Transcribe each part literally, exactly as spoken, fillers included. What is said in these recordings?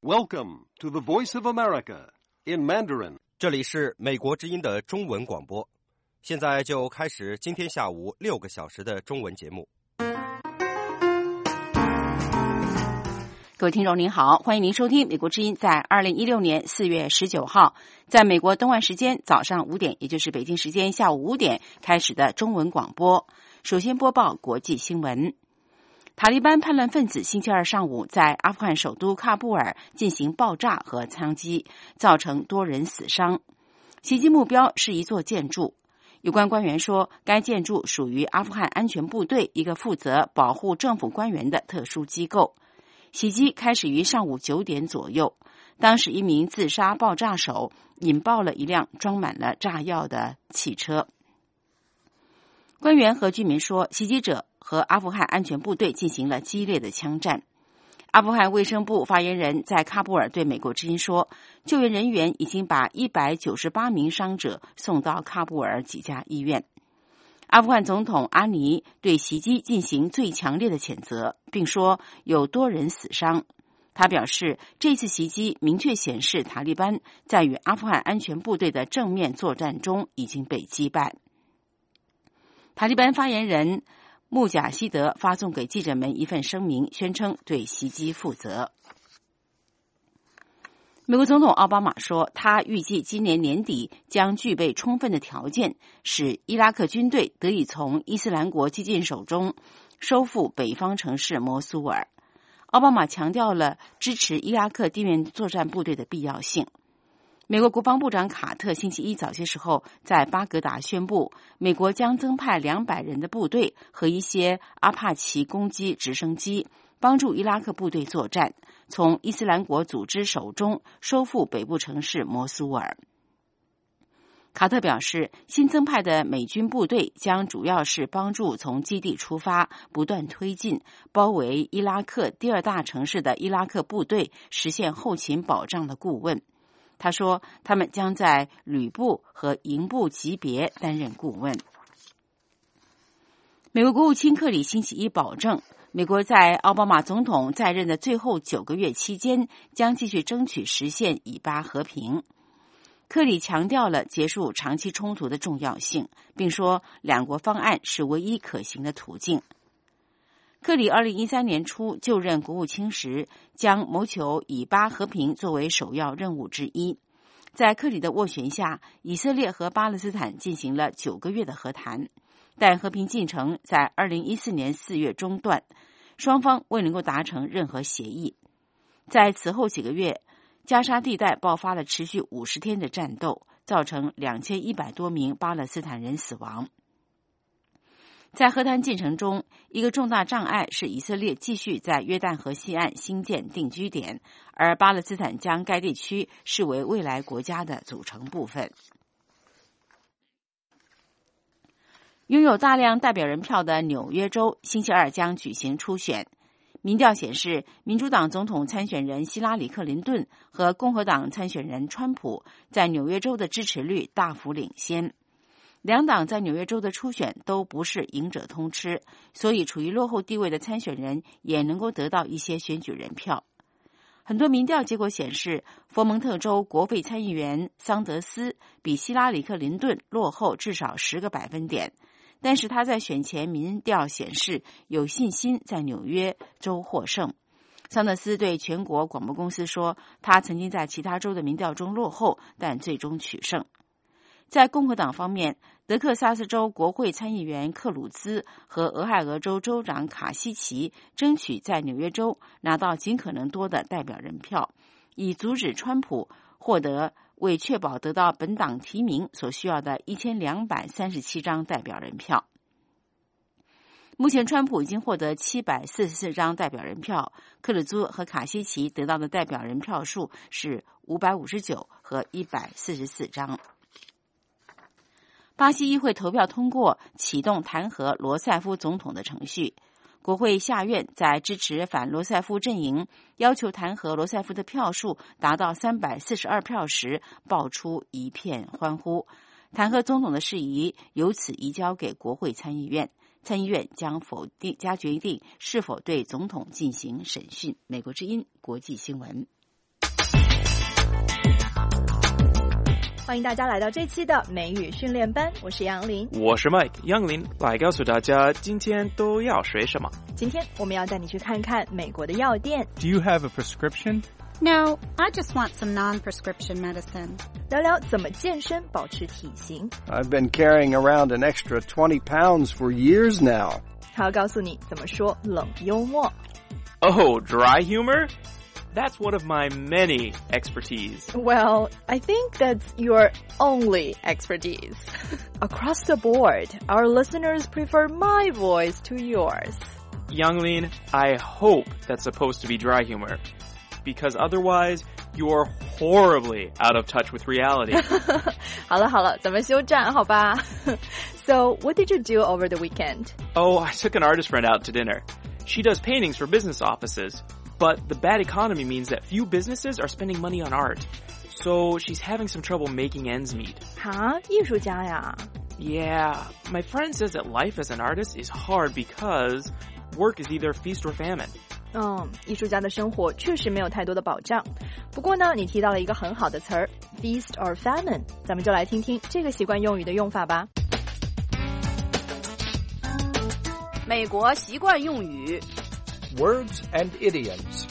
Welcome to the Voice of America in Mandarin. 这里是美国之音的中文广播，现在就开始今天下午六个小时的中文节目。 各位听众您好，欢迎您收听美国之音在二零一六年四月十九号在美国东岸时间早上五点，也就是北京时间下午五点开始的中文广播。首先播报国际新闻。塔利班叛乱分子星期二上午在阿富汗首都喀布尔进行爆炸和枪击，造成多人死伤。袭击目标是一座建筑。有关官员说，该建筑属于阿富汗安全部队一个负责保护政府官员的特殊机构。袭击开始于上午九点左右，当时一名自杀爆炸手引爆了一辆装满了炸药的汽车。官员和居民说，袭击者和阿富汗安全部队进行了激烈的枪战。阿富汗卫生部发言人在喀布尔对美国之音说，救援人员已经把一百九十八名伤者送到喀布尔几家医院。阿富汗总统阿尼对袭击进行最强烈的谴责，并说有多人死伤。他表示，这次袭击明确显示塔利班在与阿富汗安全部队的正面作战中已经被击败。塔利班发言人穆贾希德发送给记者们一份声明，宣称对袭击负责。美国总统奥巴马说，他预计今年年底将具备充分的条件，使伊拉克军队得以从伊斯兰国激进手中收复北方城市摩苏尔。奥巴马强调了支持伊拉克地面作战部队的必要性。美国国防部长卡特星期一早些时候在巴格达宣布，美国将增派两百人的部队和一些阿帕奇攻击直升机，帮助伊拉克部队作战，从伊斯兰国组织手中收复北部城市摩苏尔。卡特表示，新增派的美军部队将主要是帮助从基地出发，不断推进，包围伊拉克第二大城市的伊拉克部队实现后勤保障的顾问。他说，他们将在旅部和营部级别担任顾问。美国国务卿克里星期一保证，美国在奥巴马总统在任的最后九个月期间，将继续争取实现以巴和平。克里强调了结束长期冲突的重要性，并说两国方案是唯一可行的途径。克里二零一三年初就任国务卿时，将谋求以巴和平作为首要任务之一。在克里的斡旋下，以色列和巴勒斯坦进行了九个月的和谈，但和平进程在二零一四年四月中断，双方未能够达成任何协议。在此后几个月，加沙地带爆发了持续五十天的战斗，造成两千一百多名巴勒斯坦人死亡。在和谈进程中，一个重大障碍是以色列继续在约旦河西岸兴建定居点，而巴勒斯坦将该地区视为未来国家的组成部分。拥有大量代表人票的纽约州星期二将举行初选。民调显示，民主党总统参选人希拉里·克林顿和共和党参选人川普在纽约州的支持率大幅领先。两党在纽约州的初选都不是赢者通吃，所以处于落后地位的参选人也能够得到一些选举人票。很多民调结果显示，佛蒙特州国会参议员桑德斯比希拉里·克林顿落后至少十个百分点，但是他在选前民调显示有信心在纽约州获胜。桑德斯对全国广播公司说，他曾经在其他州的民调中落后，但最终取胜。在共和党方面，德克萨斯州国会参议员克鲁兹和俄亥俄州州长卡西奇争取在纽约州拿到尽可能多的代表人票，以阻止川普获得为确保得到本党提名所需要的一千两百三十七张代表人票。目前川普已经获得七百四十四张代表人票，克鲁兹和卡西奇得到的代表人票数是五百五十九和一百四十四张。巴西议会投票通过启动弹劾罗塞夫总统的程序。国会下院在支持反罗塞夫阵营要求弹劾罗塞夫的票数达到三百四十二票时，爆出一片欢呼。弹劾总统的事宜由此移交给国会参议院，参议院将否定加决定是否对总统进行审讯。美国之音国际新闻。 欢迎大家来到这期的美语训练班，我是杨林， 我是 Mike 杨林，来告诉大家今天都要学什么。 今天我们要带你去看看美国的药店。 Do you have a prescription? No, I just want some non-prescription medicine. 聊聊怎么健身保持体型。 I've been carrying around an extra twenty pounds for years now. 还要告诉你怎么说冷幽默。 Oh, dry humor? That's one of my many expertise. Well, I think that's your only expertise. Across the board, our listeners prefer my voice to yours. Younglin, I hope that's supposed to be dry humor, because otherwise you're horribly out of touch with reality. 好了好了，咱们休战好吧。So, what did you do over the weekend? Oh, I took an artist friend out to dinner. She does paintings for business offices, but the bad economy means that few businesses are spending money on art. So she's having some trouble making ends meet. 哈，艺术家呀。 Yeah, my friend says that life as an artist is hard because work is either feast or famine. 嗯，艺术家的生活确实没有太多的保障。不过呢，你提到了一个很好的词儿 feast or famine， 咱们就来听听这个习惯用语的用法吧。 美国习惯用语 Words and idioms.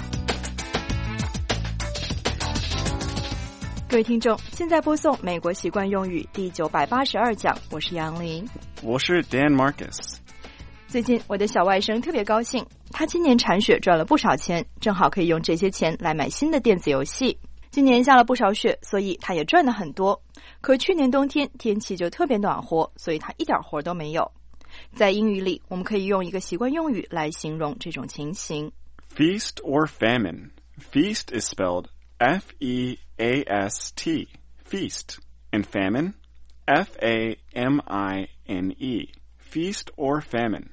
各位听众，现在播送美国习惯用语第九百八十二讲，我是杨林， 我是 Dan Marcus。 最近我的小外甥特别高兴，他今年铲雪赚了不少钱，正好可以用这些钱来买新的电子游戏。今年下了不少雪，所以他也赚了很多。可去年冬天天气就特别暖和，所以他一点活都没有。在英语里，我们可以用一个习惯用语来形容这种情形。 Feast or famine. Feast is spelled F E A S T. Feast. And famine? F A M I N E. Feast or famine.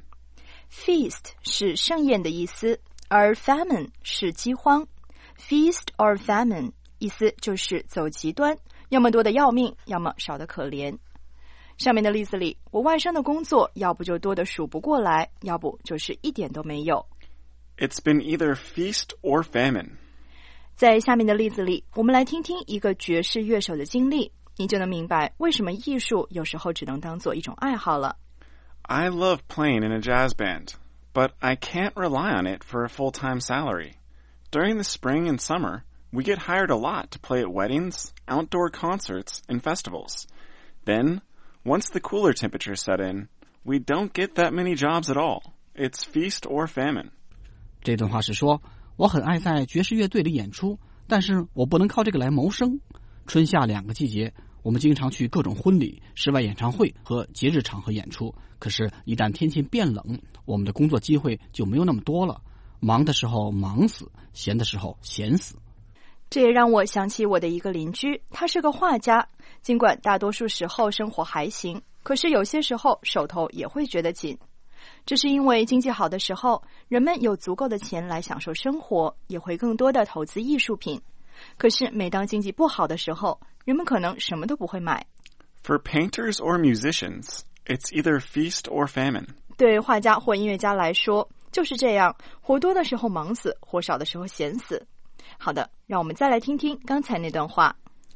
Feast 是盛宴的意思，而 famine 是饥荒。Feast or famine 意思就是走极端，要么多得要命，要么少得可怜。上面的例子里，我外甥的工作要不就多得数不过来，要不就是一点都没有。 It's been either feast or famine. 在下面的例子里，我们来听听一个爵士乐手的经历，你就能明白为什么艺术有时候只能当做一种爱好了。 I love playing in a jazz band, but I can't rely on it for a full-time salary. During the spring and summer, we get hired a lot to play at weddings, outdoor concerts, and festivals. Then, once the cooler temperatures set in, we don't get that many jobs at all. It's feast or famine. 这段话是说，我很爱在爵士乐队里演出，但是我不能靠这个来谋生。春夏两个季节，我们经常去各种婚礼、室外演唱会和节日场合演出。可是，一旦天气变冷，我们的工作机会就没有那么多了。忙的时候忙死，闲的时候闲死。 这也让我想起我的一个邻居，他是个画家。尽管大多数时候生活还行，可是有些时候手头也会觉得紧。这是因为经济好的时候，人们有足够的钱来享受生活，也会更多的投资艺术品。可是每当经济不好的时候，人们可能什么都不会买。 For painters or musicians, it's either feast or famine. 对画家或音乐家来说，就是这样，活多的时候忙死，活少的时候闲死。好的，让我们再来听听刚才那段话。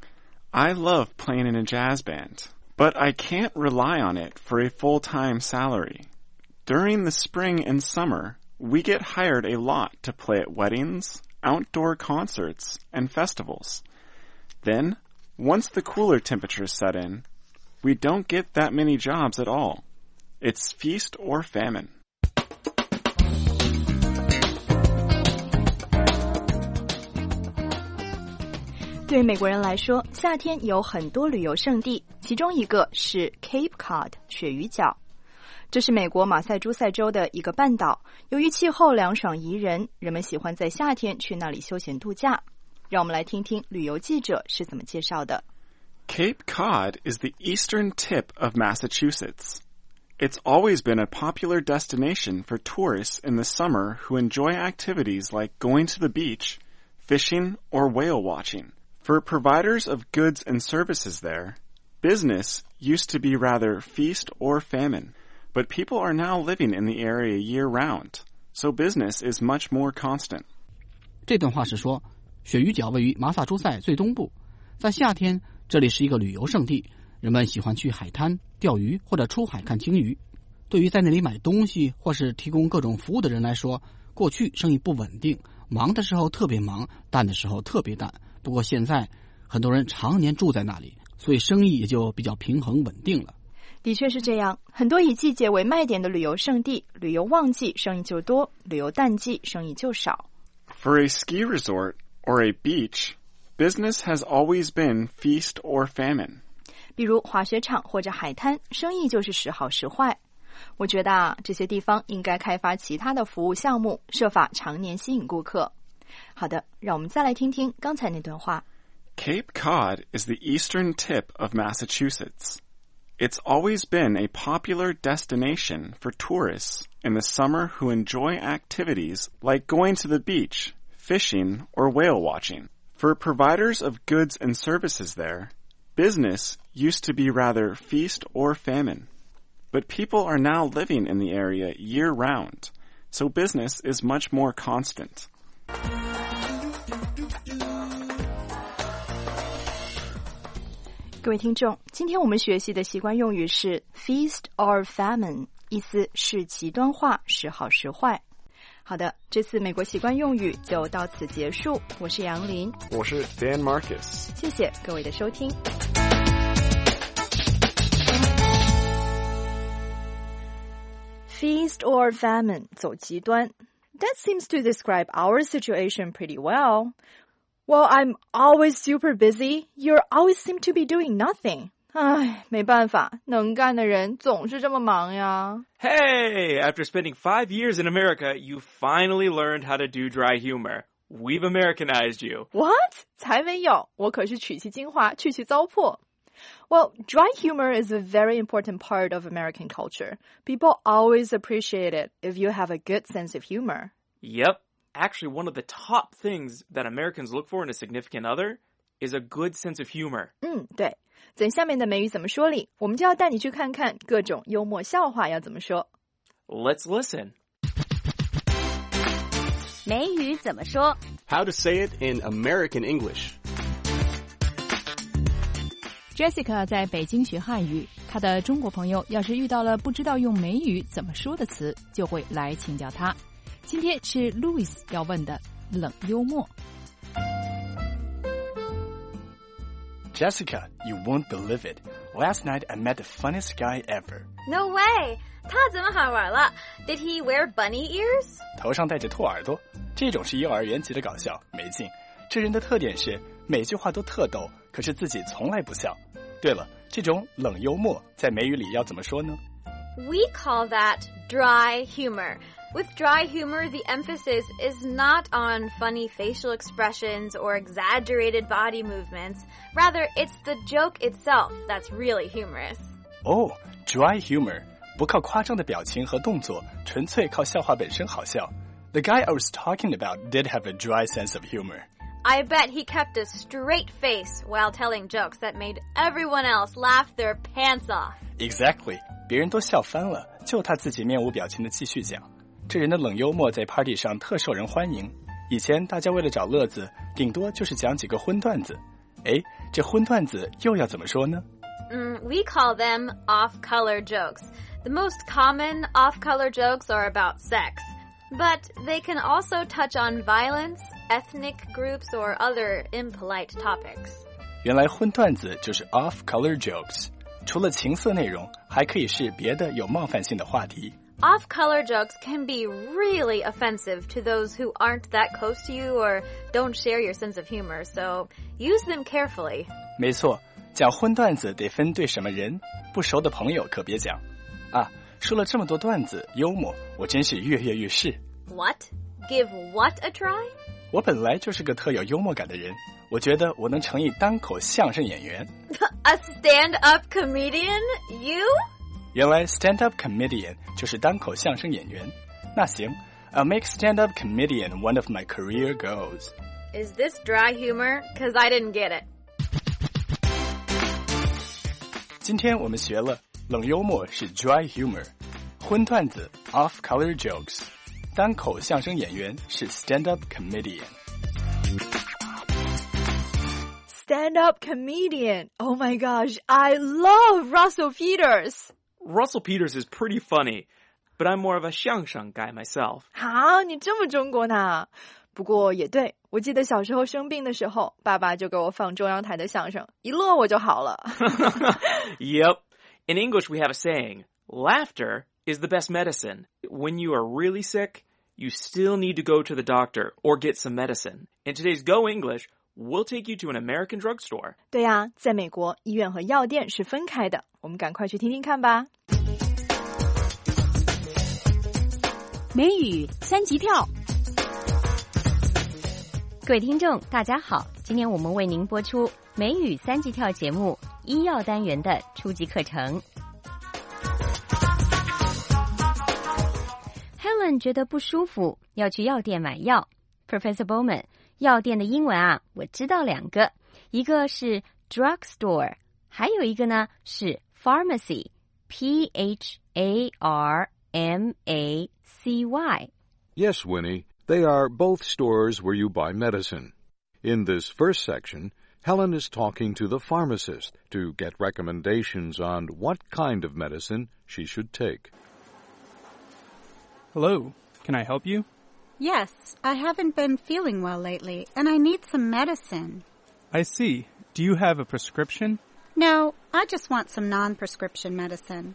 I love playing in a jazz band, but I can't rely on it for a full-time salary. During the spring and summer, we get hired a lot to play at weddings, outdoor concerts, and festivals. Then, once the cooler temperatures set in, we don't get that many jobs at all. It's feast or famine. 对美国人来说，夏天有很多旅游胜地，其中一个是 Cape Cod 鳕鱼角。这是美国马萨诸塞州的一个半岛，由于气候凉爽宜人，人们喜欢在夏天去那里休闲度假。让我们来听听旅游记者是怎么介绍的。 Cape Cod is the eastern tip of Massachusetts. It's always been a popular destination for tourists in the summer who enjoy activities like going to the beach, fishing, or whale watching. For providers of goods and services there, business used to be rather feast or famine, but people are now living in the area year-round, so business is much more constant. 这段话是说，鳕鱼角位于马萨诸塞最东部，在夏天这里是一个旅游胜地，人们喜欢去海滩钓鱼或者出海看鲸鱼。对于在那里买东西或是提供各种服务的人来说，过去生意不稳定，忙的时候特别忙，淡的时候特别淡。不过现在很多人常年住在那里，所以生意也就比较平衡稳定了。 的确是这样，很多以季节为卖点的旅游胜地，旅游旺季生意就多，旅游淡季生意就少。 For a ski resort or a beach, business has always been feast or famine. 比如滑雪场或者海滩，生意就是时好时坏。我觉得啊，这些地方应该开发其他的服务项目，设法常年吸引顾客。好的，让我们再来听听刚才那段话。 Cape Cod is the eastern tip of Massachusetts. It's always been a popular destination for tourists in the summer who enjoy activities like going to the beach, fishing, or whale watching. For providers of goods and services there, business used to be rather feast or famine. But people are now living in the area year-round, so business is much more constant. 各位听众，今天我们学习的习惯用语是 feast or famine， 意思是极端化，时好时坏。好的，这次美国习惯用语就到此结束。我是杨林， 我是 Dan Marcus。 谢谢各位的收听。Feast or famine, 走极端。That seems to describe our situation pretty well. Well, I'm always super busy. You always seem to be doing nothing. 唉，没办法，能干的人总是这么忙呀。 Hey, after spending five years in America, you finally learned how to do dry humor. We've Americanized you. What? 才没有，我可是取其精华，去其糟粕。Well, dry humor is a very important part of American culture. People always appreciate it if you have a good sense of humor. Yep. Actually, one of the top things that Americans look for in a significant other is a good sense of humor. 嗯，对。在下面的美语怎么说里，我们就要带你去看看各种幽默笑话要怎么说。 Let's listen. 美语怎么说 How to say it in American English. Jessica 在北京学汉语，她的中国朋友要是遇到了不知道用美语怎么说的词，就会来请教她。今天是 Louis 要问的冷幽默。 Jessica, you won't believe it. Last night I met the funniest guy ever. No way! 他怎么好玩了 Did he wear bunny ears? 头上戴着兔耳朵，这种是幼儿园级的搞笑，没劲。这人的特点是每句话都特逗，可是自己从来不笑。对了，这种冷幽默在美语里要怎么说呢？ We call that dry humor.With dry humor, the emphasis is not on funny facial expressions or exaggerated body movements. Rather, it's the joke itself that's really humorous. Oh, dry humor. 不靠夸张的表情和动作，纯粹靠笑话本身好笑。The guy I was talking about did have a dry sense of humor. I bet he kept a straight face while telling jokes that made everyone else laugh their pants off. Exactly. 别人都笑翻了，就他自己面无表情的继续讲。这人的冷幽默在 party 上特受人欢迎。以前大家为了找乐子，顶多就是讲几个荤段子。诶，这荤段子又要怎么说呢？ Mm, we call them off-color jokes. The most common off-color jokes are about sex. But they can also touch on violence, ethnic groups, or other impolite topics. 原来荤段子就是 off-color jokes. 除了情色内容，还可以是别的有冒犯性的话题。 Off-color jokes can be really offensive to those who aren't that close to you or don't share your sense of humor, so use them carefully. 没错，讲荤段子得分对什么人，不熟的朋友可别讲。啊，说了这么多段子，幽默，我真是跃跃欲试。 What? Give what a try? 我本来就是个特有幽默感的人，我觉得我能成一单口相声演员。 A stand-up comedian? You? 原来 stand-up comedian 就是单口相声演员。那行 I'll make stand-up comedian one of my career goals. Is this dry humor? 'Cause I didn't get it. 今天我们学了冷幽默是 dry humor， 荤段子 off-color jokes， 单口相声演员是 stand-up comedian。 stand-up comedian. Oh my gosh, I love Russell Peters. Russell Peters is pretty funny, but I'm more of a 相声 guy myself. 好，你这么中国呢？不过也对，我记得小时候生病的时候，爸爸就给我放中央台的相声，一乐我就好了。 Yep. In English, we have a saying, laughter is the best medicine. When you are really sick, you still need to go to the doctor or get some medicine. In today's Go English, we'll take you to an American drugstore. 对呀，在美国，医院和药店是分开的。我们赶快去听听看吧。 美语三级跳。 各位听众大家好，今天我们为您播出美语三级跳节目医药单元的初级课程。Helen 觉得不舒服，要去药店买药。Professor Bowman， 药店的英文啊，我知道两个，一个是 drugstore， 还有一个呢是 pharmacy， P H A R M A C Y. Yes, Winnie, they are both stores where you buy medicine. In this first section, Helen is talking to the pharmacist to get recommendations on what kind of medicine she should take. Hello, can I help you? Yes, I haven't been feeling well lately, and I need some medicine. I see. Do you have a prescription? No, I just want some non-prescription medicine.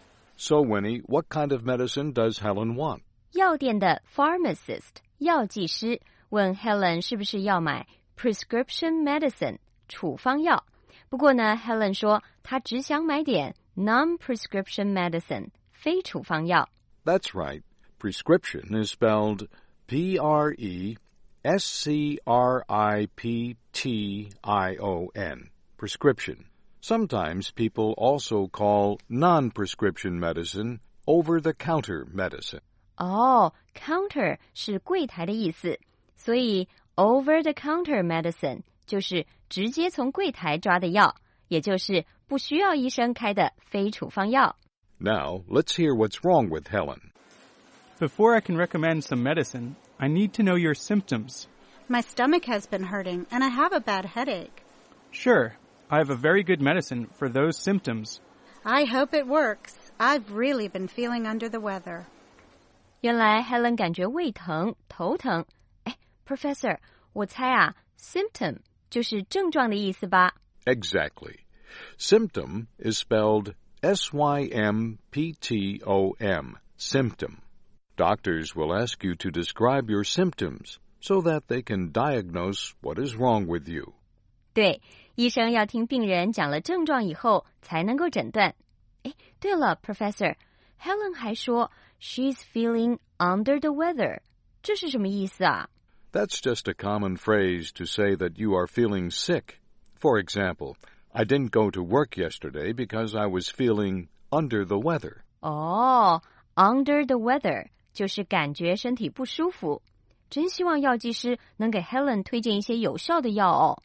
So, Winnie, what kind of medicine does Helen want? 药店的 pharmacist 药剂师问 Helen 是不是要买 prescription medicine 处方药。不过呢 Helen 说她只想买点 non-prescription medicine 非处方药。 That's right. Prescription is spelled P R E S C R I P T I O N. Prescription. Sometimes people also call non-prescription medicine over-the-counter medicine. 哦 counter 是柜台的意思，所以 over-the-counter medicine 就是直接从柜台抓的药，也就是不需要医生开的非处方药。 Now, let's hear what's wrong with Helen. Before I can recommend some medicine, I need to know your symptoms. My stomach has been hurting, and I have a bad headache. Sure, I have a very good medicine for those symptoms. I hope it works. I've really been feeling under the weather. 原来 Helen 感觉胃疼、头疼。哎 Professor， 我猜啊 symptom 就是症状的意思吧？ Exactly. Symptom is spelled S Y M P T O M, symptom. Doctors will ask you to describe your symptoms so that they can diagnose what is wrong with you. 对，医生要听病人讲了症状以后才能够诊断。哎，对了 Professor， Helen 还说 she's feeling under the weather. 这是什么意思啊？ That's just a common phrase to say that you are feeling sick. For example, I didn't go to work yesterday because I was feeling under the weather. 哦 under the weather 就是感觉身体不舒服。真希望药剂师能给 Helen 推荐一些有效的药哦。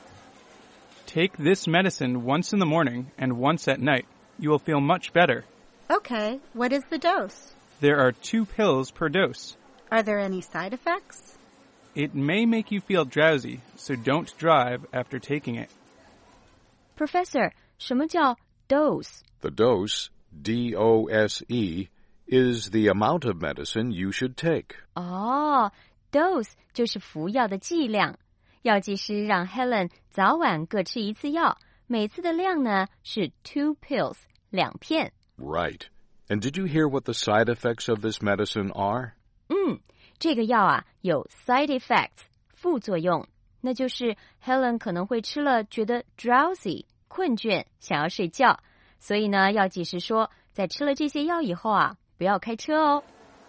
Take this medicine once in the morning and once at night. You will feel much better. Okay, what is the dose? There are two pills per dose. Are there any side effects? It may make you feel drowsy, so don't drive after taking it. Professor, 什么叫 dose? The dose, D O S E, is the amount of medicine you should take. 哦 dose 就是服药的剂量。药剂师让 Helen 早晚各吃一次药，每次的量呢是 two pills, 两片。 Right. And did you hear what the side effects of this medicine are? 嗯，这个药啊有 side effects, 副作用，那就是 Helen 可能会吃了觉得 drowsy, 困倦，想要睡觉。所以呢，药剂师说，在吃了这些药以后啊，不要开车哦。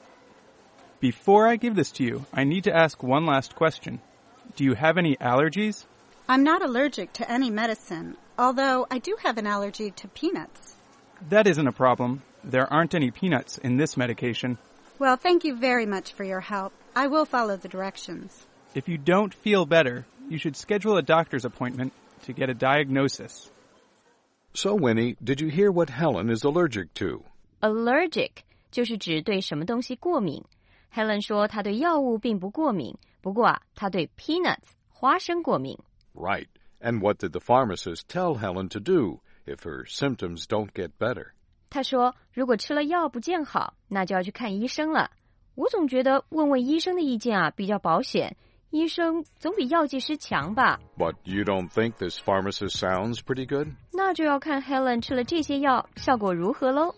Before I give this to you, I need to ask one last question. Do you have any allergies? I'm not allergic to any medicine, although I do have an allergy to peanuts. That isn't a problem. There aren't any peanuts in this medication. Well, thank you very much for your help. I will follow the directions. If you don't feel better, you should schedule a doctor's appointment to get a diagnosis. So, Winnie, did you hear what Helen is allergic to? Allergic 就是指对什么东西过敏。Helen 说她对药物并不过敏，不过啊，她对 peanuts 花生过敏。 Right. And what did the pharmacist tell Helen to do if her symptoms don't get better? 他说，如果吃了药不见好，那就要去看医生了。我总觉得问问医生的意见啊比较保险，医生总比药剂师强吧。 But you don't think this pharmacist sounds pretty good? 那就要看 Helen 吃了这些药效果如何喽。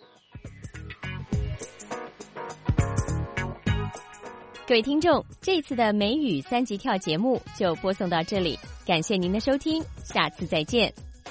各位听众，这次的美语三级跳节目就播送到这里，感谢您的收听，下次再见。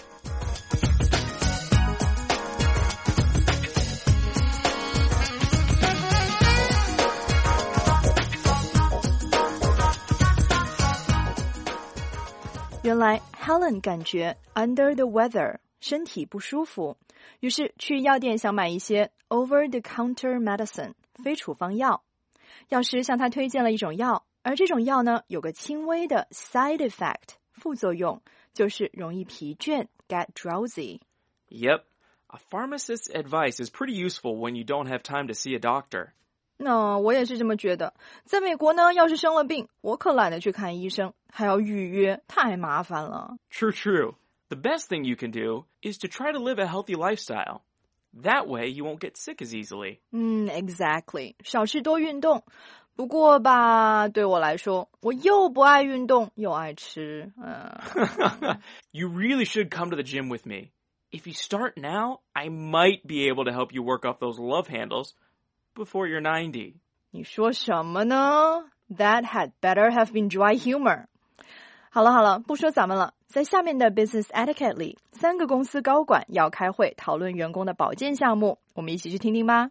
原来 Helen 感觉 under the weather 身体不舒服，于是去药店想买一些 over-the-counter medicine 非处方药。药师向他推荐了一种药，而这种药呢有个轻微的 side effect 副作用，就是容易疲倦 get drowsy. Yep, a pharmacist's advice is pretty useful when you don't have time to see a doctor. 那、no, 我也是这么觉得。在美国呢，要是生了病，我可懒得去看医生，还要预约，太麻烦了。 True, true. The best thing you can do is to try to live a healthy lifestyle. That way you won't get sick as easily. 嗯 exactly. 少吃多运动。不过吧，对我来说，我又不爱运动，又爱吃。Uh... You really should come to the gym with me. If you start now, I might be able to help you work off those love handles.Before you're ninety. 你说什么呢？ That had better have been dry humor. 好了好了，不说咱们了。在下面的 Business Etiquette 里，三个公司高管要开会讨论员工的保健项目，我们一起去听听吧。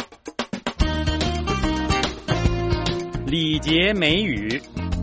礼节美语。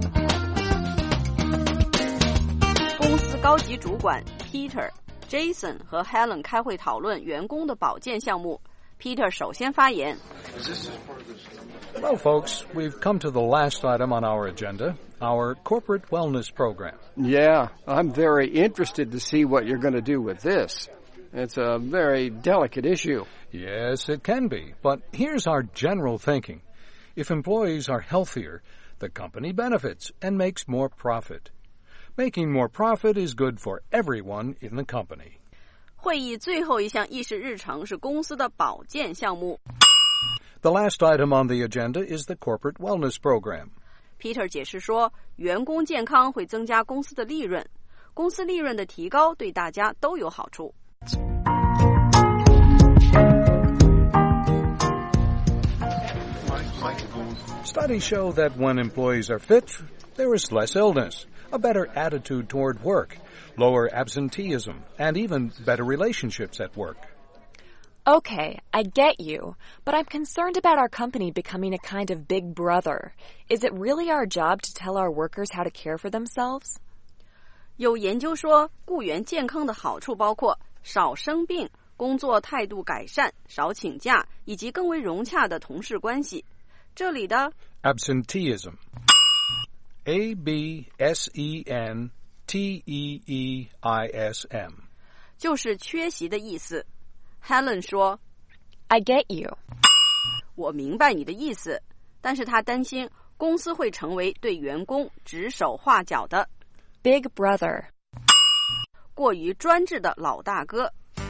公司高级主管 Peter、Jason 和 Helen 开会讨论员工的保健项目。Peter 首先发言。 Well, folks, we've come to the last item on our agenda, our corporate wellness program. Yeah, I'm very interested to see what you're going to do with this. It's a very delicate issue. Yes, it can be, but here's our general thinking. If employees are healthier, the company benefits and makes more profit. Making more profit is good for everyone in the company. 会议最后一项议事日程是公司的保健项目。 The last item on the agenda is the corporate wellness program. Peter 解释说，员工健康会增加公司的利润，公司利润的提高对大家都有好处。 Studies show that when employees are fit, there is less illness, a better attitude toward work, lower absenteeism, and even better relationships at work. Okay, I get you, but I'm concerned about our company becoming a kind of big brother. Is it really our job to tell our workers how to care for themselves? 有研究说，雇员健康的好处包括少生病、工作态度改善、少请假，以及更为融洽的同事关系。这里的 absenteeism, A B S E N T E E I S M, 就是缺席的意思。Helen 说 I get you. 我明白你的意思，但是他担心公司会成为对员工指手画脚的 Big brother. 过于专制的老大哥。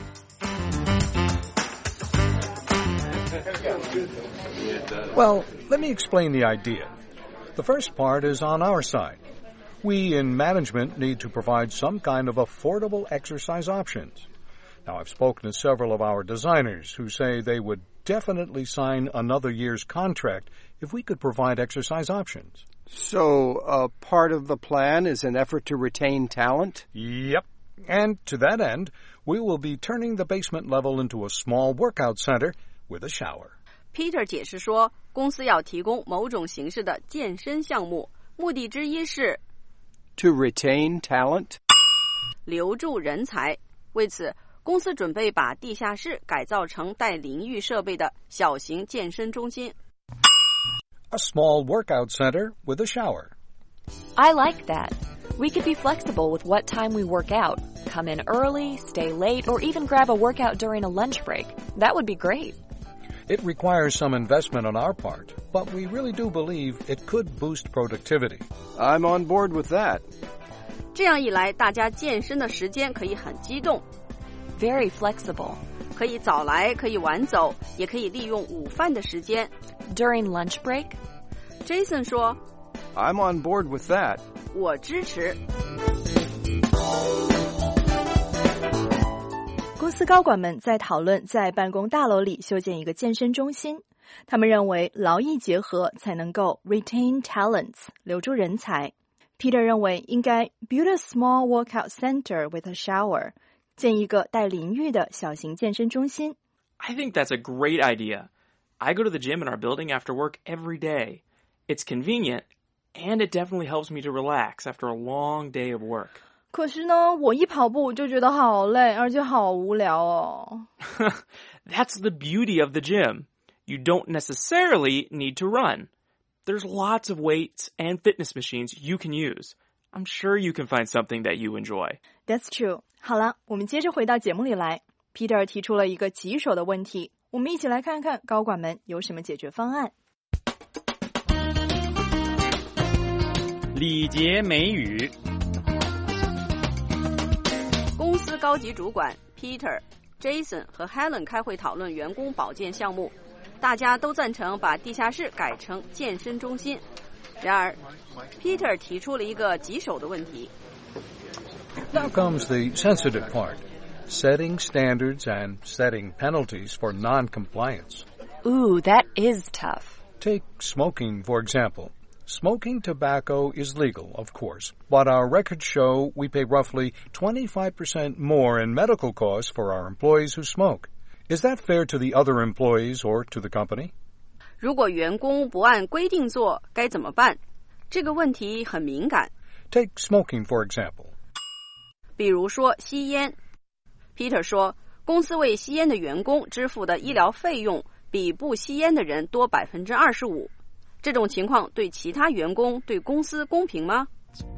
Well, let me explain the idea. The first part is on our side. We in management need to provide some kind of affordable exercise options. Now, I've spoken to several of our designers who say they would definitely sign another year's contract if we could provide exercise options. So, uh, part of the plan is an effort to retain talent? Yep. And to that end, we will be turning the basement level into a small workout center with a shower. Peter 解释说，公司要提供某种形式的健身项目，目的之一是 to retain talent. 留住人才。为此，公司准备把地下室改造成带淋浴设备的小型健身中心。 A small workout center with a shower. I like that. We could be flexible with what time we work out. Come in early, stay late, or even grab a workout during a lunch break. That would be great. It requires some investment on our part, but we really do believe it could boost productivity. I'm on board with that. 这样一来，大家健身的时间可以很机动 Very flexible. 可以早来，可以晚走，也可以利用午饭的时间 During lunch break? Jason 说 I'm on board with that. 我支持。 公司高管们在讨论在办公大楼里修建一个健身中心。他们认为劳逸结合才能够 retain talents 留住人才。Peter 认为应该 build a small workout center with a shower 建一个带淋浴的小型健身中心。 I think that's a great idea. I go to the gym in our building after work every day. It's convenient, and it definitely helps me to relax after a long day of work. 可是呢，我一跑步就觉得好累，而且好无聊哦。 That's the beauty of the gym. You don't necessarily need to run. There's lots of weights and fitness machines you can use. I'm sure you can find something that you enjoy. That's true. 好了，我们接着回到节目里来。Peter 提出了一个棘手的问题，我们一起来看看高管们有什么解决方案。 礼节美语。 公司高级主管 Peter、Jason 和 Helen 开会讨论员工保健项目，大家都赞成把地下室改成健身中心。然而 Peter 提出了一个棘手的问题。 Now comes the sensitive part, setting standards and setting penalties for non-compliance. Ooh, that is tough. Take smoking, for example. Smoking tobacco is legal, of course, but our records show we pay roughly twenty-five percent more in medical costs for our employees who smoke. Is that fair to the other employees or to the company? 如果员工不按规定做，该怎么办？这个问题很敏感。 Take smoking, for example. 比如说吸烟。Peter 说，公司为吸烟的员工支付的医疗费用比不吸烟的人多 百分之二十五。这种情况对其他员工、对公司公平吗？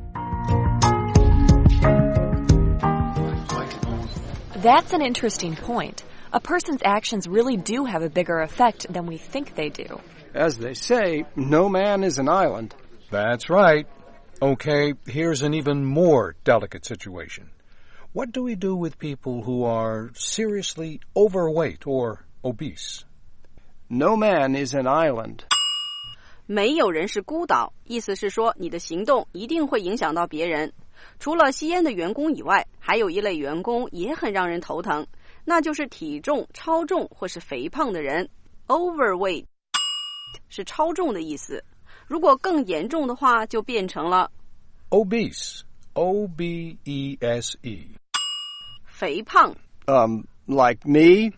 That's an interesting point. A person's actions really do have a bigger effect than we think they do. As they say, no man is an island. That's right. Okay, here's an even more delicate situation. What do we do with people who are seriously overweight or obese? No man is an island. 没有人是孤岛，意思是说你的行动一定会影响到别人。除了吸烟的员工以外，还有一类员工也很让人头疼，那就是体重超重或是肥胖的人。 Overweight 是超重的意思，如果更严重的话就变成了 Obese, O B E S E. 肥胖。 Um, like me?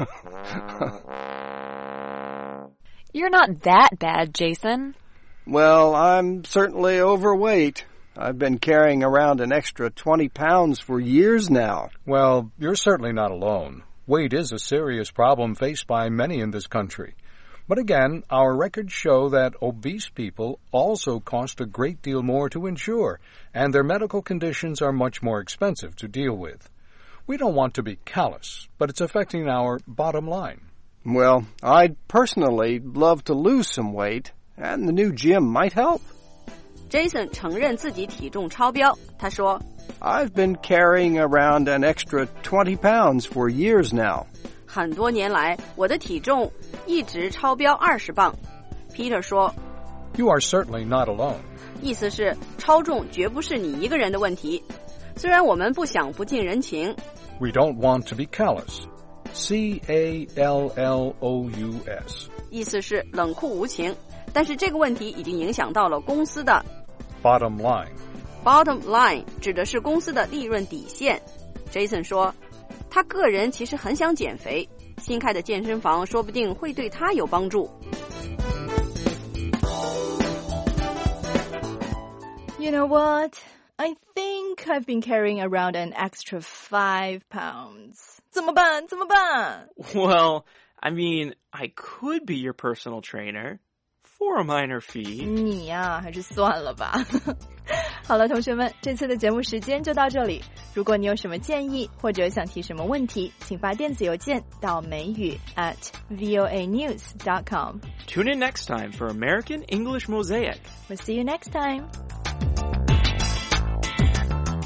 You're not that bad, Jason. Well, I'm certainly overweight. I've been carrying around an extra twenty pounds for years now. Well, you're certainly not alone. Weight is a serious problem faced by many in this country. But again, our records show that obese people also cost a great deal more to insure, and their medical conditions are much more expensive to deal with. We don't want to be callous, but it's affecting our bottom line. Well, I'd personally love to lose some weight, and the new gym might help. Jason 承认自己体重超标，他说 I've been carrying around an extra twenty pounds for years now. 很多年来，我的体重一直超标二十磅。Peter 说 You are certainly not alone. 意思是超重绝不是你一个人的问题。虽然我们不想不近人情 We don't want to be callous. C A L L O U S. 意思是冷酷无情，但是这个问题已经影响到了公司的 Bottom line. Bottom line 指的是公司的利润底线。Jason 说，他个人其实很想减肥，新开的健身房说不定会对他有帮助。 You know what? I think I've been carrying around an extra five pounds. 怎么办？怎么办？ Well, I mean, I could be your personal trainer for a minor fee. 你呀，还是算了吧。好了，同学们，这次的节目时间就到这里。如果你有什么建议或者想提什么问题，请发电子邮件到美语 at voa news dot com. Tune in next time for American English Mosaic. We'll see you next time.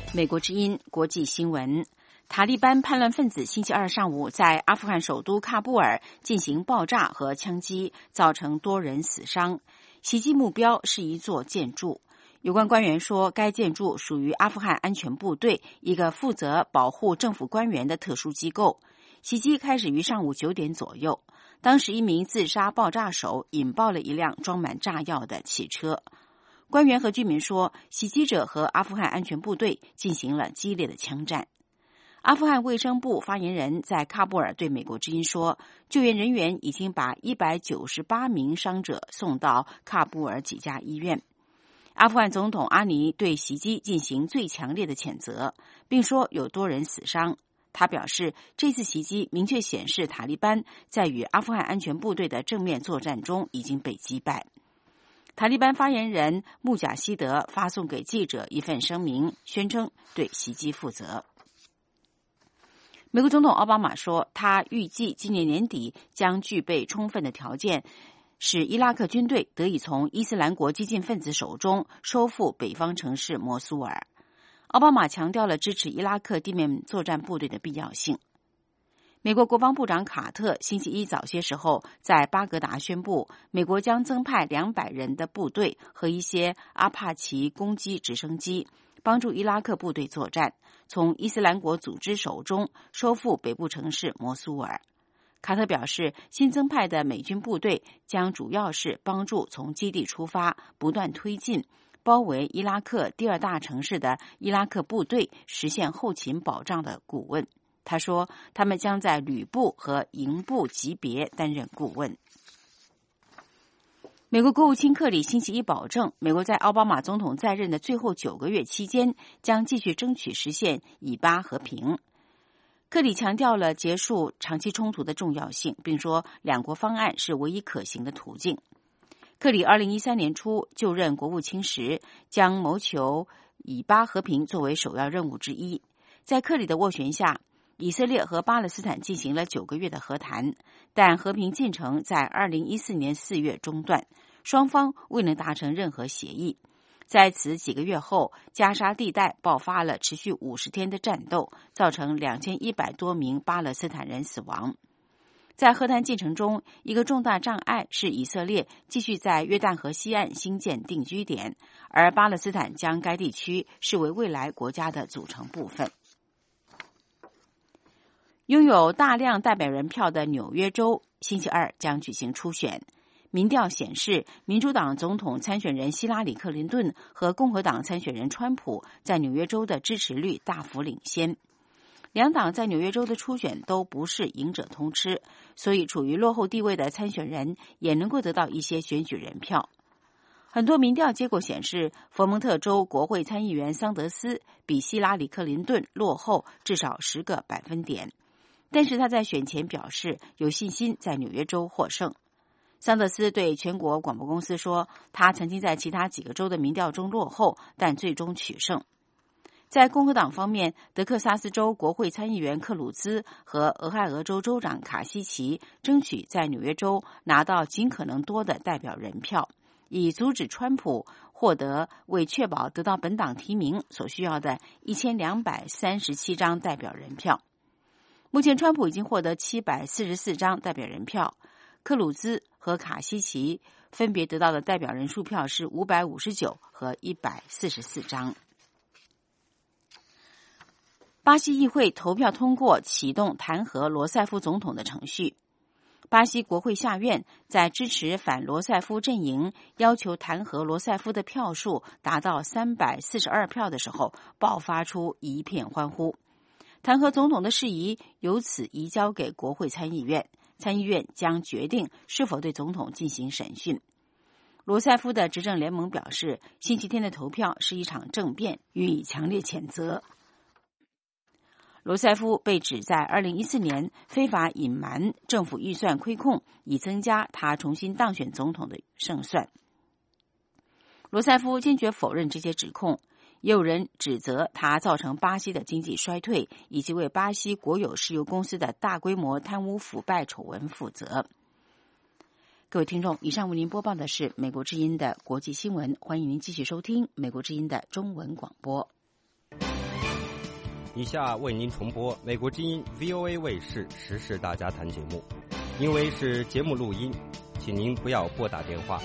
美国之音国际新闻：塔利班叛乱分子星期二上午在阿富汗首都喀布尔进行爆炸和枪击，造成多人死伤。袭击目标是一座建筑。有关官员说，该建筑属于阿富汗安全部队，一个负责保护政府官员的特殊机构。袭击开始于上午九点左右，当时一名自杀爆炸手引爆了一辆装满炸药的汽车。官员和居民说，袭击者和阿富汗安全部队进行了激烈的枪战。阿富汗卫生部发言人在喀布尔对美国之音说，救援人员已经把一百九十八名伤者送到喀布尔几家医院。阿富汗总统阿尼对袭击进行最强烈的谴责，并说有多人死伤。他表示，这次袭击明确显示塔利班在与阿富汗安全部队的正面作战中已经被击败。塔利班发言人穆贾希德发送给记者一份声明，宣称对袭击负责。美国总统奥巴马说，他预计今年年底将具备充分的条件，使伊拉克军队得以从伊斯兰国激进分子手中收复北方城市摩苏尔。奥巴马强调了支持伊拉克地面作战部队的必要性。美国国防部长卡特星期一早些时候在巴格达宣布，美国将增派两百人的部队和一些阿帕奇攻击直升机，帮助伊拉克部队作战，从伊斯兰国组织手中收复北部城市摩苏尔。卡特表示，新增派的美军部队将主要是帮助从基地出发，不断推进，包围伊拉克第二大城市的伊拉克部队实现后勤保障的顾问。他说，他们将在旅部和营部级别担任顾问。美国国务卿克里星期一保证，美国在奥巴马总统在任的最后九个月期间将继续争取实现以巴和平。克里强调了结束长期冲突的重要性，并说两国方案是唯一可行的途径。克里二零一三年初就任国务卿时，将谋求以巴和平作为首要任务之一。在克里的斡旋下，以色列和巴勒斯坦进行了九个月的和谈，但和平进程在二零一四年四月中断，双方未能达成任何协议。在此几个月后，加沙地带爆发了持续五十天的战斗，造成两千一百多名巴勒斯坦人死亡。在和谈进程中，一个重大障碍是以色列继续在约旦河西岸兴建定居点，而巴勒斯坦将该地区视为未来国家的组成部分。拥有大量代表人票的纽约州星期二将举行初选。民调显示，民主党总统参选人希拉里·克林顿和共和党参选人川普在纽约州的支持率大幅领先。两党在纽约州的初选都不是赢者通吃，所以处于落后地位的参选人也能够得到一些选举人票。很多民调结果显示，佛蒙特州国会参议员桑德斯比希拉里·克林顿落后至少十个百分点，但是他在选前表示有信心在纽约州获胜。桑德斯对全国广播公司说，他曾经在其他几个州的民调中落后，但最终取胜。在共和党方面，德克萨斯州国会参议员克鲁兹和俄亥俄州州长卡西奇争取在纽约州拿到尽可能多的代表人票，以阻止川普获得为确保得到本党提名所需要的一千两百三十七张代表人票。目前川普已经获得七百四十四张代表人票，克鲁兹和卡西奇分别得到的代表人数票是五百五十九和一百四十四张。巴西议会投票通过启动弹劾罗塞夫总统的程序。巴西国会下院在支持反罗塞夫阵营要求弹劾罗塞夫的票数达到三百四十二票的时候，爆发出一片欢呼。弹劾总统的事宜由此移交给国会参议院，参议院将决定是否对总统进行审讯。罗塞夫的执政联盟表示，星期天的投票是一场政变，予以强烈谴责。罗塞夫被指在二零一四年非法隐瞒政府预算亏空，以增加他重新当选总统的胜算。罗塞夫坚决否认这些指控，也有人指责他造成巴西的经济衰退，以及为巴西国有石油公司的大规模贪污腐败丑闻负责。各位听众，以上为您播报的是美国之音的国际新闻，欢迎您继续收听美国之音的中文广播。 以下为您重播美国之音 V O A 卫视时事大家谈节目，因为是节目录音，请您不要拨打电话。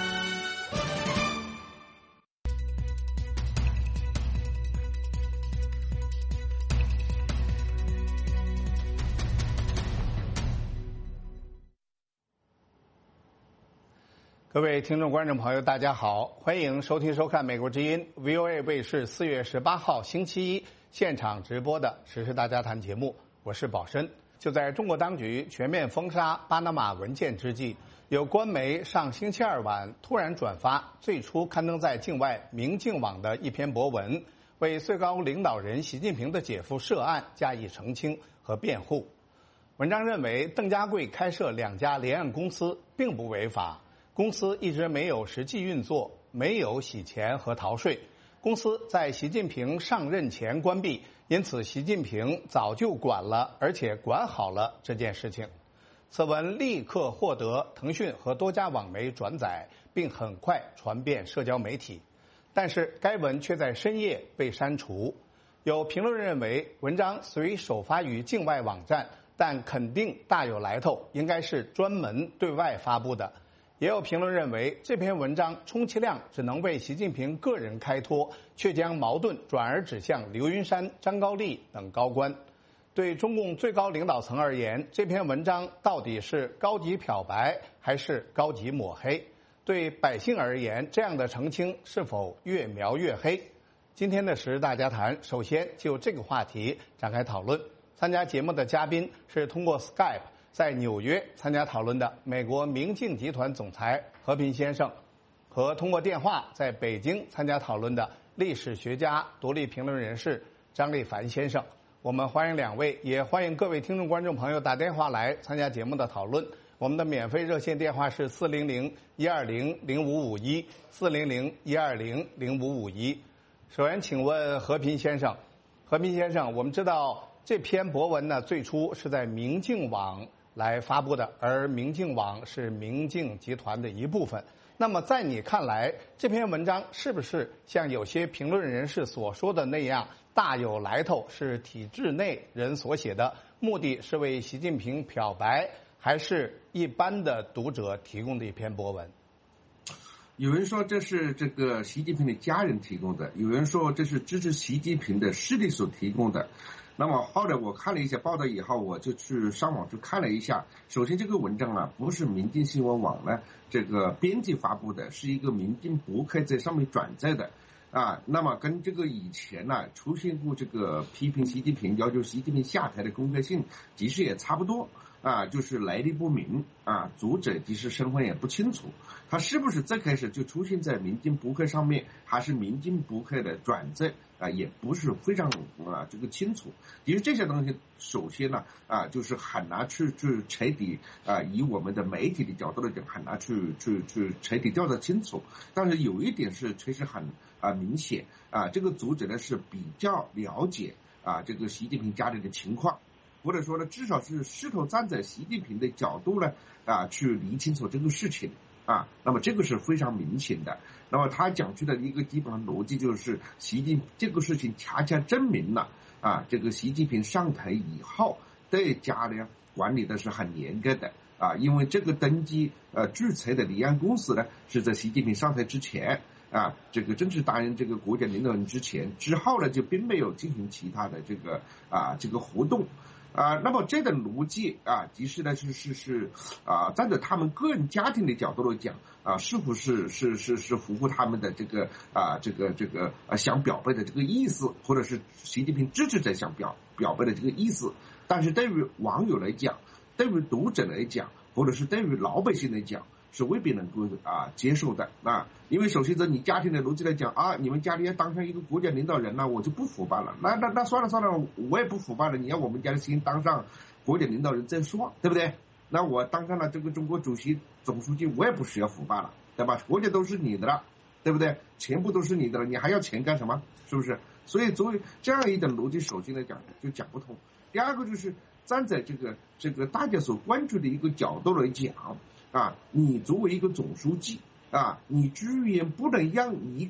各位听众、观众朋友，大家好，欢迎收听、收看美国之音 V O A 卫视四月十八号星期一现场直播的时事大家谈节目，我是宝申。就在中国当局全面封杀巴拿马文件之际，有官媒上星期二晚突然转发最初刊登在境外明镜网的一篇博文，为最高领导人习近平的姐夫涉案加以澄清和辩护。文章认为，邓家贵开设两家联案公司并不违法，公司一直没有实际运作，没有洗钱和逃税。公司在习近平上任前关闭，因此习近平早就管了，而且管好了这件事情。此文立刻获得腾讯和多家网媒转载，并很快传遍社交媒体。但是该文却在深夜被删除。有评论认为，文章虽首发于境外网站，但肯定大有来头，应该是专门对外发布的。也有评论认为，这篇文章充其量只能为习近平个人开脱，却将矛盾转而指向刘云山、张高丽等高官。对中共最高领导层而言，这篇文章到底是高级漂白还是高级抹黑？对百姓而言，这样的澄清是否越描越黑？今天的时事大家谈，首先就这个话题展开讨论。参加节目的嘉宾是通过 Skype在纽约参加讨论的美国明镜集团总裁和平先生，和通过电话在北京参加讨论的历史学家、独立评论人士张立凡先生。我们欢迎两位，也欢迎各位听众、观众朋友打电话来参加节目的讨论。我们的免费热线电话是四零零一二零零五五一四零零一二零零五五一。首先，请问和平先生，和平先生，我们知道这篇博文呢，最初是在明镜网来发布的，而明镜网是明镜集团的一部分。那么在你看来，这篇文章是不是像有些评论人士所说的那样大有来头，是体制内人所写的，目的是为习近平漂白，还是一般的读者提供的一篇博文？ 有人说这是这个习近平的家人提供的，有人说这是支持习近平的势力所提供的。那么后来我看了一下报道以后，我就去上网去看了一下。首先，这个文章啊不是明镜新闻网呢这个编辑发布的，是一个明镜博客在上面转载的啊。那么跟这个以前呢、啊、出现过这个批评习近平、要求习近平下台的公开信，其实也差不多啊，就是来历不明啊，作者其实身份也不清楚。他是不是最开始就出现在明镜博客上面，还是明镜博客的转载啊，也不是非常啊这个清楚。其实这些东西，首先呢啊，就是很难去去彻底啊，以我们的媒体的角度来讲，很难去去去彻底调查清楚。但是有一点是确实很啊明显啊，这个作者呢是比较了解啊这个习近平家里的情况。或者说呢，至少是试图站在习近平的角度呢，啊，去理清楚这个事情啊。那么这个是非常明显的。那么他讲出的一个基本上逻辑就是，习近这个事情恰恰证明了啊，这个习近平上台以后对家呢管理的是很严格的啊，因为这个登记呃注册的离岸公司呢是在习近平上台之前啊，这个正式担任这个国家领导人之前，之后呢就并没有进行其他的这个啊这个活动。啊，那么这个逻辑啊，其实呢是是是啊，站在他们个人家庭的角度来讲啊，是不是是是是符合他们的这个啊这个这个啊想表白的这个意思，或者是习近平支持者想表表白的这个意思？但是对于网友来讲，对于读者来讲，或者是对于老百姓来讲，是未必能够啊接受的啊，因为首先从你家庭的逻辑来讲啊，你们家里要当上一个国家领导人呢，我就不腐败了，那那那算了算了，我也不腐败了，你要我们家先当上国家领导人再说，对不对？那我当上了这个中国主席、总书记，我也不需要腐败了，对吧？国家都是你的了，对不对？全部都是你的了，你还要钱干什么？是不是？所以作为这样一种逻辑，首先来讲就讲不通。第二个就是站在这个这个大家所关注的一个角度来讲。啊，你作为一个总书记啊，你居然不能让一个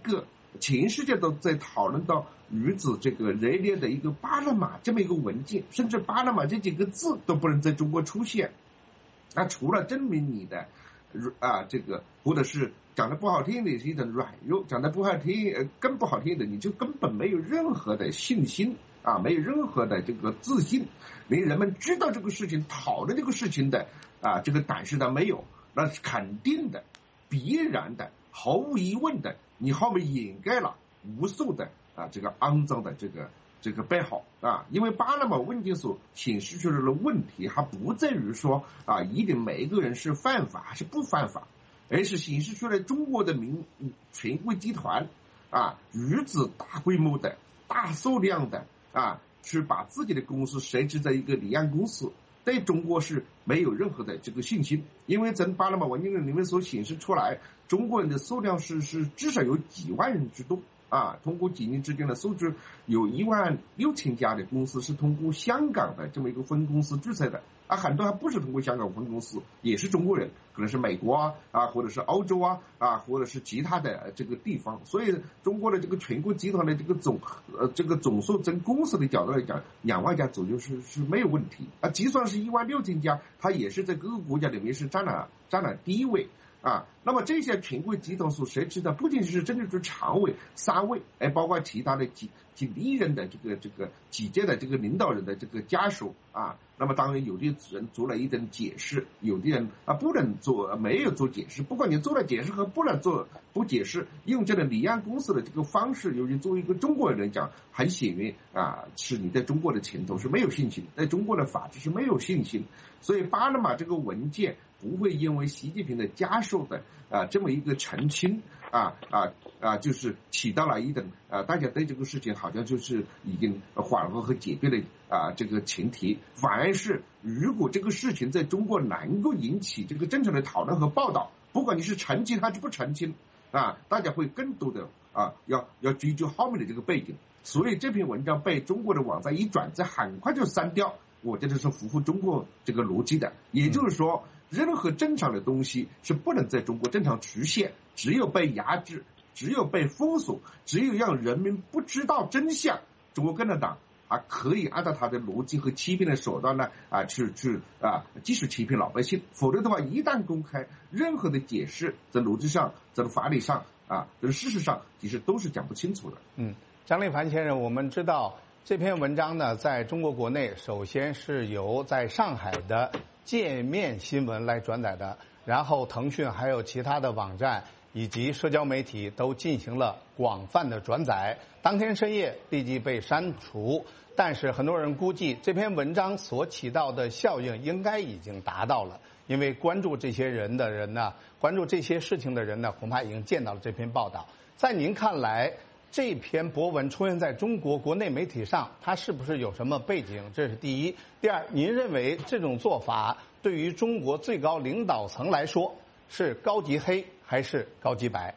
全世界都在讨论到女子这个人列的一个巴拿马这么一个文件，甚至巴拿马这几个字都不能在中国出现。那除了证明你的啊这个，或者是讲的不好听的是一种软弱，讲的不好听呃更不好听的，你就根本没有任何的信心啊，没有任何的这个自信，连人们知道这个事情、讨论这个事情的啊这个胆识都没有，那是肯定的、必然的、毫无疑问的，你后面掩盖了无数的啊这个肮脏的这个这个背后啊，因为巴拿马文件所显示出来的问题，还不在于说啊一定每一个人是犯法还是不犯法，而是显示出来中国的民权贵集团啊如此大规模的、大数量的啊去把自己的公司设置在一个离岸公司，对中国是没有任何的这个信心，因为从巴拿马文件里面所显示出来，中国人的数量是是至少有几万人之多啊。通过几年之间的数据，有一万六千家的公司是通过香港的这么一个分公司注册的啊，很多还不是通过香港分公司，也是中国人，可能是美国啊啊，或者是欧洲啊啊，或者是其他的这个地方。所以中国的这个全国集团的这个总呃这个总数，从公司的角度来讲，两万家左右是是没有问题啊。就算是一万六千家，它也是在各个国家里面是占了占了第一位。啊，那么这些权贵集团所设置的不仅是政治常委、三位，还包括其他的几几历任的这个这个几届的这个领导人的这个家属啊。那么当然有的人做了一点解释，有的人啊不能做，没有做解释。不管你做了解释和不能做不解释，用这个离岸公司的这个方式，由于作为一个中国人来讲，很显然啊，是你在中国的前途是没有信心，在中国的法治是没有信心。所以巴拿马这个文件不会因为习近平的家属的啊这么一个澄清啊啊啊，就是起到了一等啊，大家对这个事情好像就是已经缓和和解决了啊这个前提，反而是如果这个事情在中国能够引起这个正常的讨论和报道，不管你是澄清还是不澄清啊，大家会更多的啊要要追究后面的这个背景。所以这篇文章被中国的网站一转载，很快就删掉。我觉得是符合中国这个逻辑的，也就是说，任何正常的东西是不能在中国正常出现，只有被压制，只有被封锁，只有让人民不知道真相，中国共产党啊可以按照他的逻辑和欺骗的手段呢啊去去啊继续欺骗老百姓，否则的话，一旦公开，任何的解释在逻辑上、在法理上啊、在事实上，其实都是讲不清楚的。 嗯，张立凡先生，我们知道。这篇文章呢，在中国国内首先是由在上海的界面新闻来转载的，然后腾讯还有其他的网站以及社交媒体都进行了广泛的转载，当天深夜立即被删除。但是很多人估计这篇文章所起到的效应应该已经达到了，因为关注这些人的人呢，关注这些事情的人呢，恐怕已经见到了这篇报道。在您看来，这篇博文出现在中国国内媒体上，它是不是有什么背景？这是第一。第二，您认为这种做法对于中国最高领导层来说是高级黑还是高级白？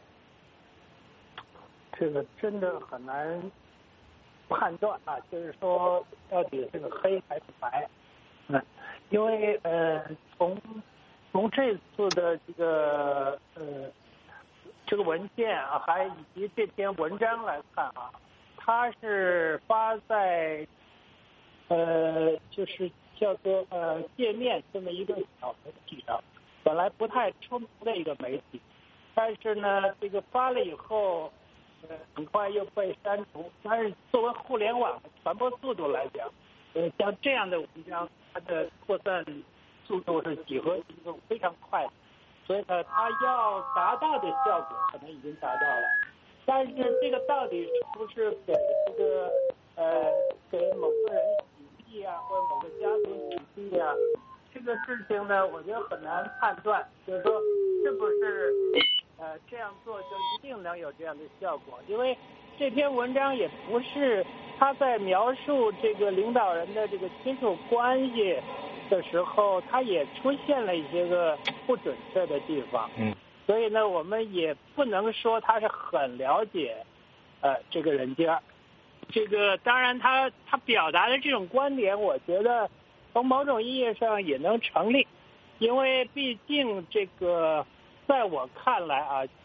这个真的很难判断啊，就是说到底这个黑还是白？嗯，因为呃，从从这次的这个呃。这个文件啊，还以及这篇文章来看啊，它是发在呃，就是叫做呃界面这么一个小媒体上，本来不太出名的一个媒体，但是呢，这个发了以后，呃，很快又被删除。但是作为互联网的传播速度来讲，呃，像这样的文章，它的扩散速度是几何级数非常快的。所以呢，它要达到的效果可能已经达到了，但是这个到底是不是给这个呃给某个人洗地啊，或者某个家族洗地啊，这个事情呢，我觉得很难判断，就是说是不是呃这样做就一定能有这样的效果，因为这篇文章也不是他在描述这个领导人的这个亲属关系的时候，它也出现了一些个不准确的地方，嗯，所以呢，我们也不能说他是很了解，呃，这个人家，这个当然他他表达的这种观点，我觉得从某种意义上也能成立，因为毕竟这个在我看来啊，